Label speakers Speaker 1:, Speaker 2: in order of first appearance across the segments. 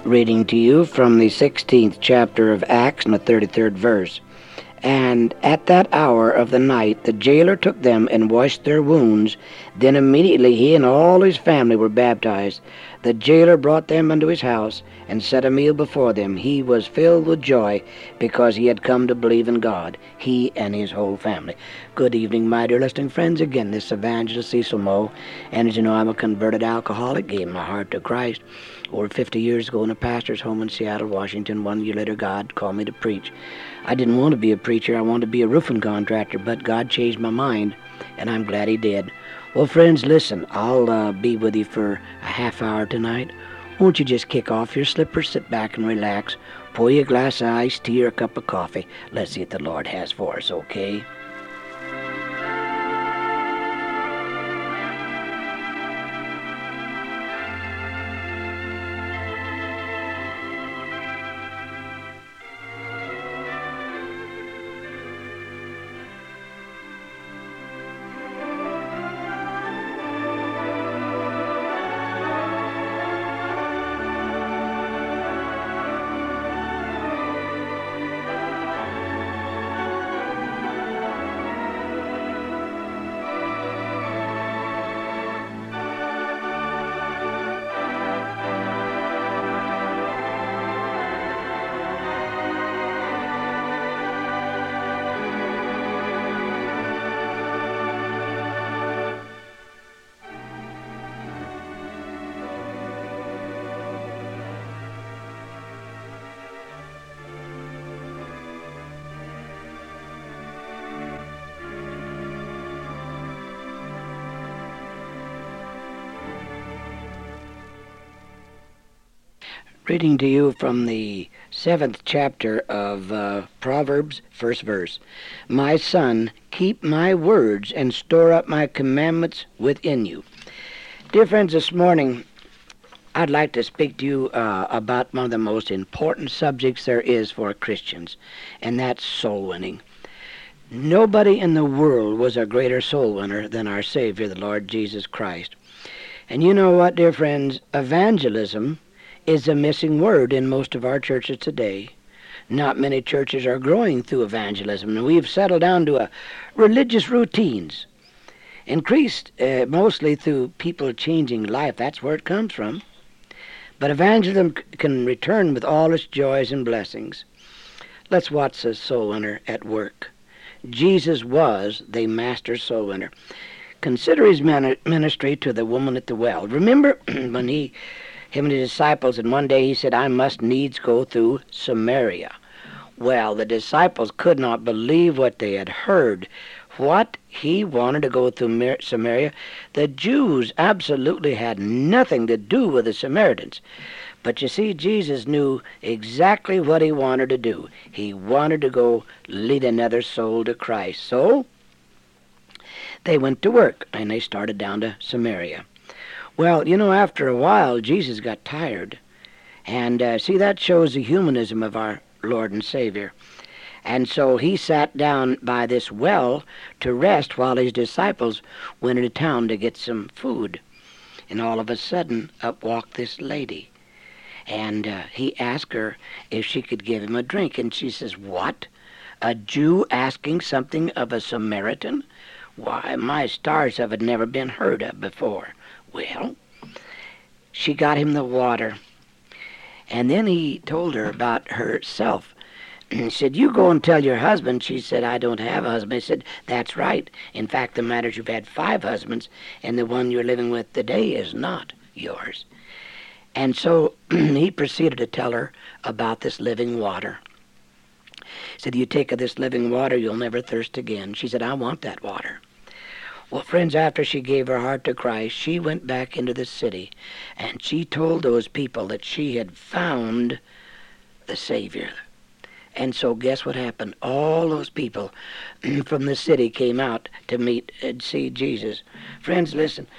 Speaker 1: reading to you from the 16th chapter of Acts and the 33rd verse. And at that hour of the night the jailer took them and washed their wounds. Then immediately he and all his family were baptized. The jailer brought them unto his house and set a meal before them. He was filled with joy because he had come to believe in God, he and his whole family. Good evening, my dear listening friends. Again, this is Evangelist Cecil Moe. And as you know, I'm a converted alcoholic, gave my heart to Christ over 50 years ago in a pastor's home in Seattle, Washington. 1 year later, God called me to preach. I didn't want to be a preacher. I wanted to be a roofing contractor, but God changed my mind, and I'm glad he did. Well, friends, listen, I'll be with you for a half hour tonight. Won't you just kick off your slippers, sit back and relax, pour you a glass of iced tea or a cup of coffee. Let's see what the Lord has for us, okay? Reading to you from the 7th chapter of Proverbs, first verse. My son, keep my words and store up my commandments within you. Dear friends, this morning I'd like to speak to you about one of the most important subjects there is for Christians, and that's soul winning. Nobody in the world was a greater soul winner than our Savior, the Lord Jesus Christ. And you know what, dear friends? Evangelism is a missing word in most of our churches today. Not many churches are growing through evangelism, and we've settled down to religious routines, increased mostly through people changing life. That's where it comes from. But evangelism can return with all its joys and blessings. Let's watch the soul winner at work. Jesus was the master soul winner. Consider his ministry to the woman at the well. Remember when him and his disciples, and one day he said, I must needs go through Samaria. Well, the disciples could not believe what they had heard. What? He wanted to go through Samaria? The Jews absolutely had nothing to do with the Samaritans. But you see, Jesus knew exactly what he wanted to do. He wanted to go lead another soul to Christ. So they went to work, and they started down to Samaria. Well, you know, after a while, Jesus got tired. And see, that shows the humanism of our Lord and Savior. And so he sat down by this well to rest while his disciples went into town to get some food. And all of a sudden, up walked this lady. And he asked her if she could give him a drink. And she says, what? A Jew asking something of a Samaritan? Why, my stars have never been heard of before. Well, she got him the water, and then he told her about herself. He said, you go and tell your husband. She said, I don't have a husband. He said, that's right. In fact, the matter is you've had 5 husbands, and the one you're living with today is not yours. And so he proceeded to tell her about this living water. He said, you take of this living water, you'll never thirst again. She said, I want that water. Well, friends, after she gave her heart to Christ, she went back into the city, and she told those people that she had found the Savior. And so guess what happened? All those people from the city came out to meet and see Jesus. Friends, listen.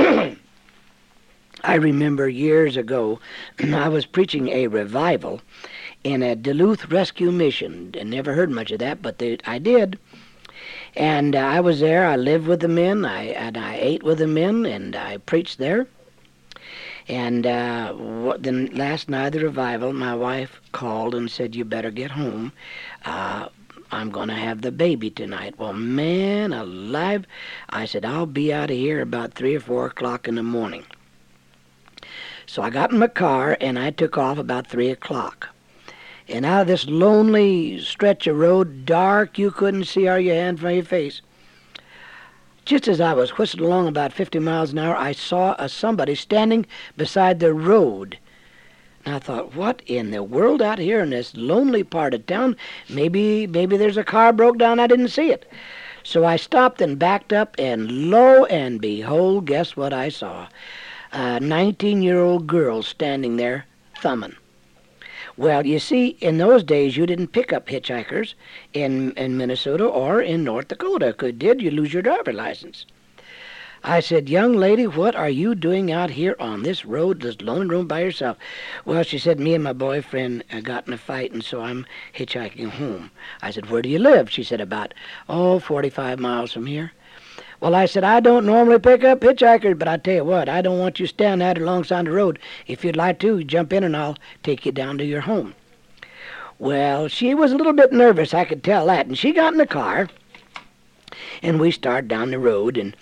Speaker 1: I remember years ago, I was preaching a revival in a Duluth Rescue Mission. I never heard much of that, but I did. And I was there. I lived with the men. I ate with the men, and I preached there. And then last night of the revival, my wife called and said, you better get home. I'm going to have the baby tonight. Well, man alive, I said, I'll be out of here about 3 or 4 o'clock in the morning. So I got in my car, and I took off about 3 o'clock. And out of this lonely stretch of road, dark, you couldn't see out your hand from your face. Just as I was whistling along about 50 miles an hour, I saw somebody standing beside the road. And I thought, what in the world out here in this lonely part of town? Maybe there's a car broke down, I didn't see it. So I stopped and backed up, and lo and behold, guess what I saw? A 19-year-old girl standing there thumbing. Well, you see, in those days, you didn't pick up hitchhikers in Minnesota or in North Dakota. If you did, you lose your driver's license. I said, young lady, what are you doing out here on this road, this lonely road by yourself? Well, she said, me and my boyfriend got in a fight, and so I'm hitchhiking home. I said, where do you live? She said, about, 45 miles from here. Well, I said, I don't normally pick up hitchhikers, but I tell you what, I don't want you standing out alongside the road. If you'd like to, jump in and I'll take you down to your home. Well, she was a little bit nervous, I could tell that, and she got in the car, and we started down the road, and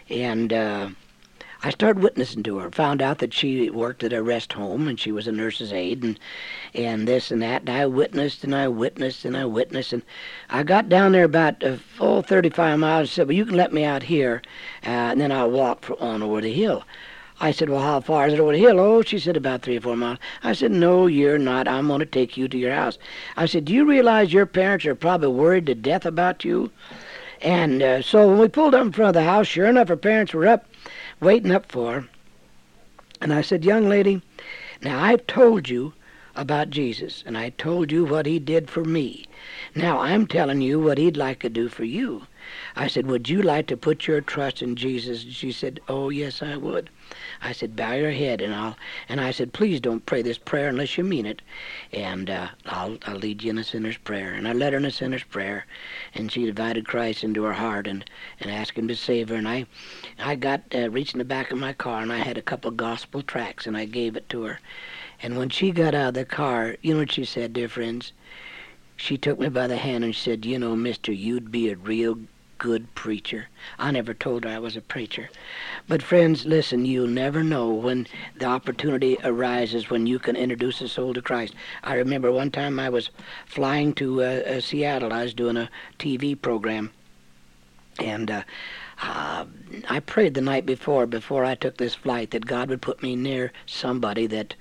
Speaker 1: I started witnessing to her. Found out that she worked at a rest home, and she was a nurse's aide, and this and that. And I witnessed, and I witnessed, and I witnessed. And I got down there about 35 miles and said, well, you can let me out here, and then I'll walk on over the hill. I said, well, how far is it over the hill? Oh, she said, about 3 or 4 miles. I said, no, you're not. I'm going to take you to your house. I said, do you realize your parents are probably worried to death about you? And so when we pulled up in front of the house, sure enough, her parents were up, waiting up for her. And I said, young lady, now I've told you about Jesus, and I told you what he did for me. Now I'm telling you what he'd like to do for you. I said, would you like to put your trust in Jesus? And she said, oh, yes, I would. I said, bow your head, and I said, please don't pray this prayer unless you mean it, and I'll lead you in a sinner's prayer. And I led her in a sinner's prayer, and she invited Christ into her heart and asked him to save her. And I got reached in the back of my car, and I had a couple of gospel tracts, and I gave it to her. And when she got out of the car, you know what she said, dear friends? She took me by the hand and she said, you know, mister, you'd be a real good preacher. I never told her I was a preacher. But friends, listen, you'll never know when the opportunity arises when you can introduce a soul to Christ. I remember one time I was flying to Seattle. I was doing a TV program. And I prayed the night before I took this flight, that God would put me near somebody that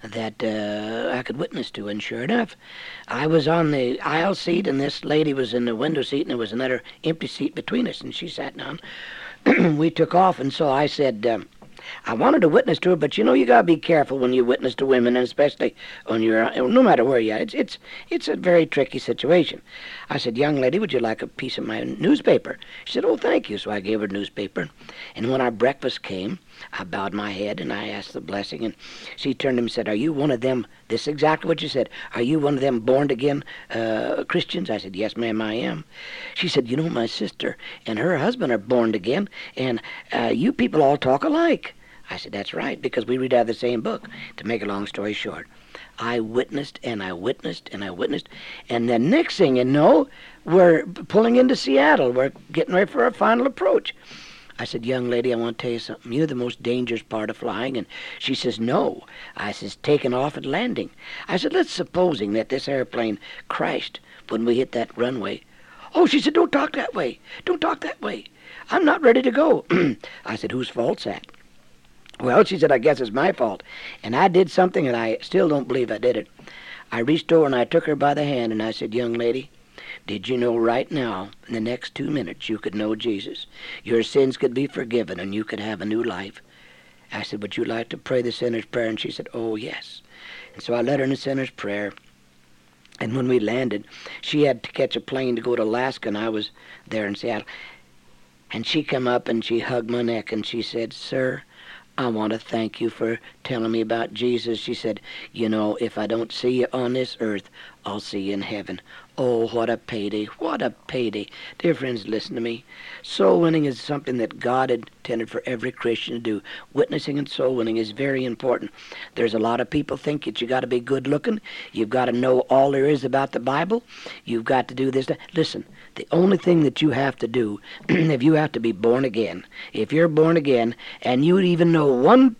Speaker 1: I could witness to. And sure enough, I was on the aisle seat, and this lady was in the window seat, and there was another empty seat between us, and she sat down. We took off, and so I said, I wanted to witness to her, but you know, you got to be careful when you witness to women, and especially on no matter where you are. It's a very tricky situation. I said, young lady, would you like a piece of my newspaper? She said, oh, thank you. So I gave her the newspaper. And when our breakfast came, I bowed my head and I asked the blessing, and she turned to him and said, are you one of them, this is exactly what she said, are you one of them born-again Christians? I said, yes, ma'am, I am. She said, you know, my sister and her husband are born-again, and you people all talk alike. I said, that's right, because we read out of the same book. To make a long story short, I witnessed, and I witnessed, and I witnessed, and the next thing you know, we're pulling into Seattle. We're getting ready for our final approach. I said, young lady, I want to tell you something. You're the most dangerous part of flying. And she says, no. I says, taking off and landing. I said, let's supposing that this airplane crashed when we hit that runway. Oh, she said, don't talk that way. Don't talk that way. I'm not ready to go. I said, whose fault's that? Well, she said, I guess it's my fault. And I did something, and I still don't believe I did it. I reached over and I took her by the hand, and I said, young lady, did you know right now, in the next 2 minutes, you could know Jesus? Your sins could be forgiven, and you could have a new life. I said, would you like to pray the sinner's prayer? And she said, oh, yes. And so I led her in the sinner's prayer. And when we landed, she had to catch a plane to go to Alaska, and I was there in Seattle. And she come up and she hugged my neck, and she said, sir, I want to thank you for telling me about Jesus. She said, you know, if I don't see you on this earth, I'll see you in heaven. Oh, what a payday. What a payday. Dear friends, listen to me. Soul winning is something that God intended for every Christian to do. Witnessing and soul winning is very important. There's a lot of people think that you got to be good looking. You've got to know all there is about the Bible. You've got to do this. Listen, the only thing that you have to do, if you have to be born again, if you're born again, and you even know one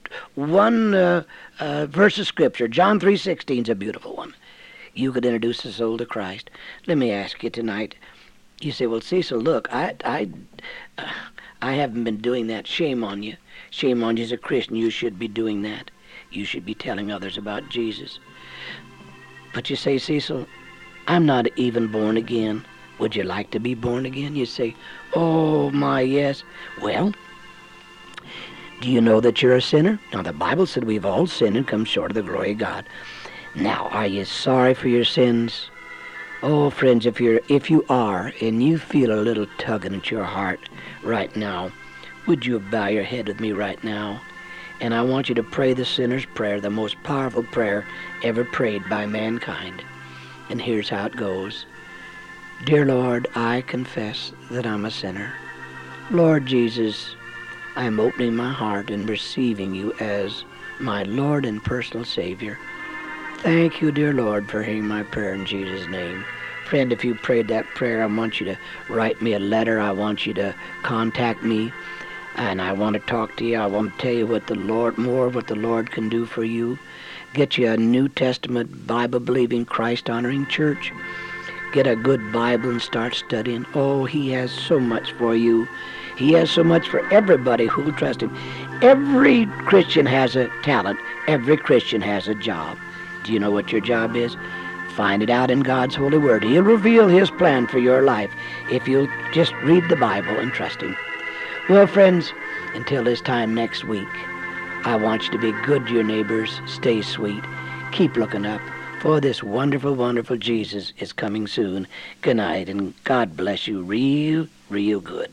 Speaker 1: verse of Scripture, John 3:16 is a beautiful one. You could introduce a soul to Christ. Let me ask you tonight. You say, well, Cecil, look, I haven't been doing that. Shame on you. Shame on you as a Christian. You should be doing that. You should be telling others about Jesus. But you say, Cecil, I'm not even born again. Would you like to be born again? You say, oh, my, yes. Well, do you know that you're a sinner? Now, the Bible said we've all sinned and come short of the glory of God. Now, are you sorry for your sins? Oh, friends, if you are, and you feel a little tugging at your heart right now, would you bow your head with me right now? And I want you to pray the sinner's prayer, the most powerful prayer ever prayed by mankind. And here's how it goes. Dear Lord, I confess that I'm a sinner. Lord Jesus, I am opening my heart and receiving you as my Lord and personal Savior. Thank you, dear Lord, for hearing my prayer in Jesus' name. Friend, if you prayed that prayer, I want you to write me a letter. I want you to contact me, and I want to talk to you. I want to tell you what the Lord can do for you. Get you a New Testament, Bible-believing, Christ-honoring church. Get a good Bible and start studying. Oh, he has so much for you. He has so much for everybody who will trust him. Every Christian has a talent. Every Christian has a job. Do you know what your job is? Find it out in God's holy word. He'll reveal his plan for your life if you'll just read the Bible and trust him. Well, friends, until this time next week, I want you to be good to your neighbors. Stay sweet. Keep looking up, for this wonderful, wonderful Jesus is coming soon. Good night, and God bless you real, real good.